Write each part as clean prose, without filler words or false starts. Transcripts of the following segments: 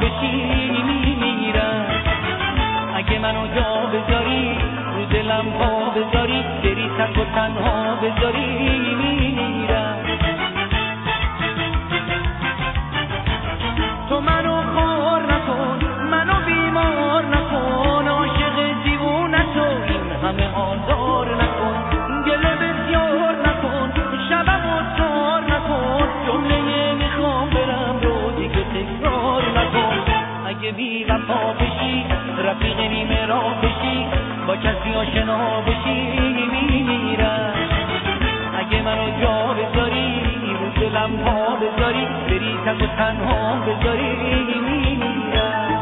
بشی میمیرم. اگه منو جا بذاری رو دلم پا بذاری بری تک و تنها بذاری میمیرم. تو منو خار نکن منو بیمار نکن عاشق دیوونه تو این همه آزار نکن گله بسیار نکن شبمو تار نکن جمله میخوام برم رو دیگه تکرار نکن. اگه بی وفا بشی رفیق نیمه راه بشی با کسی آشنا بشی میمیرم. اگه منو جا بذاری رو دلم پا بذاری بری تک و تنها بذاری میمیرم.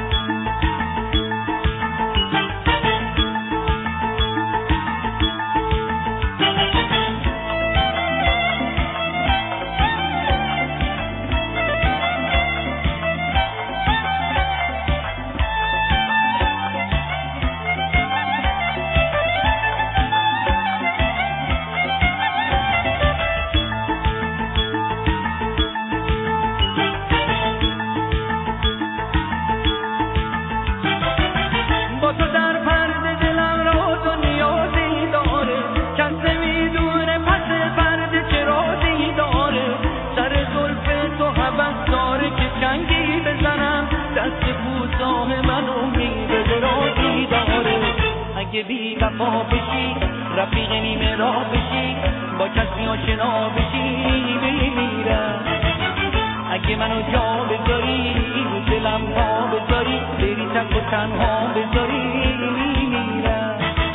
اگه بی وفا بشی رفیق نیمه راه بشی با کسی آشنا بشی میمیرم. اگه منو جا بذاری رو دلم پا بذاری بری تک و تنها بذاری میمیرم.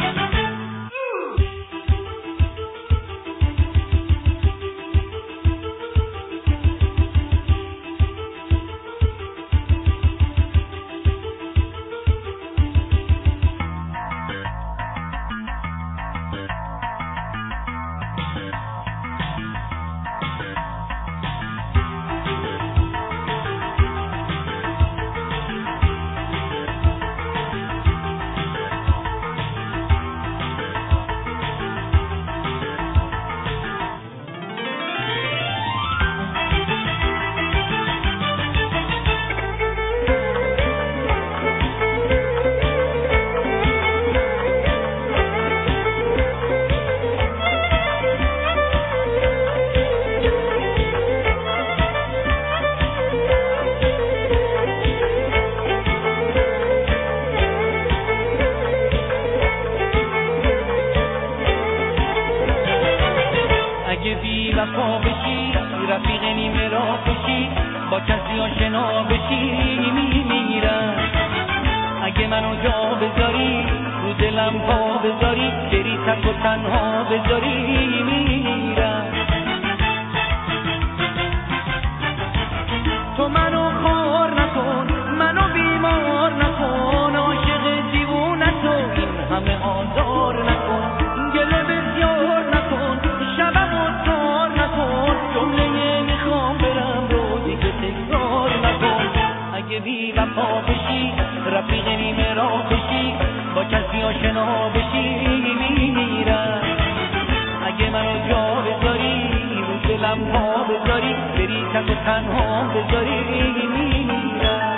اگه بی وفا بشی رفیق نیمه راه بشی با کسی آشنا بشی میمیرم. اگه منو جا بذاری رو دلم پا بذاری بری تک و تنها بذاری میمیرم. تو منو خار نکن منو بیمار نکن عاشق دیوونه تو این همه آزار نکن گله بسیار نکن شبمو تار نکن جمله میخوام برم رو دیگه تکرار نکن. اگه بی وفا بشی رفیق نیمه راه بشی با کسی آشنا بشی میمیرم. اگه منو جا بذاری رو دلم پا بذاری بری تک و تنها بذاری میمیرم.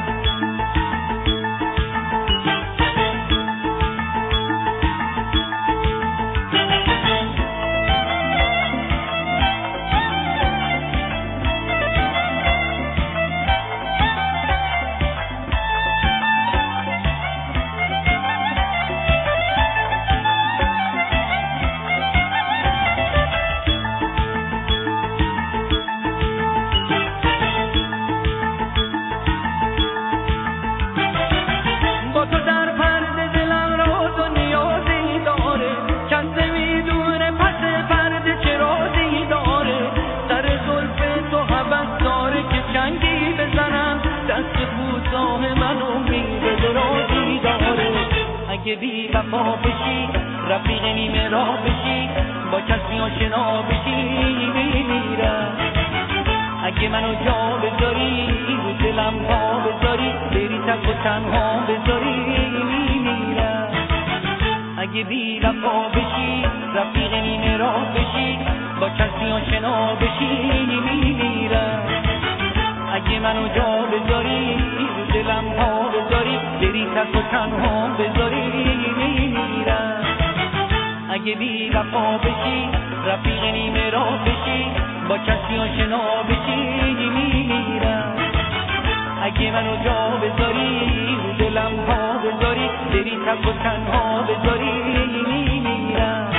اگه بی وفا بشی رفیق نیمه راه بشی با کسی آشنا بشی میمیرم. اگه منو جا بذاری رو دلم پا بذاری بری تک و تنها بذاری میمیرم. اگه بی وفا بشی رفیق نیمه راه بشی با کسی آشنا بشی میمیرم. اگه منو جا بذاری رو دلم ها بذاری بری تک و تنها بذاری میمیرم اگه بی وفا بشی رفیق نیمه را بشی با کسی آشنا بشی میمیرم اگه منو جا بذاری رو دلم ها بذاری بری تک و تنها بذاری میمیرم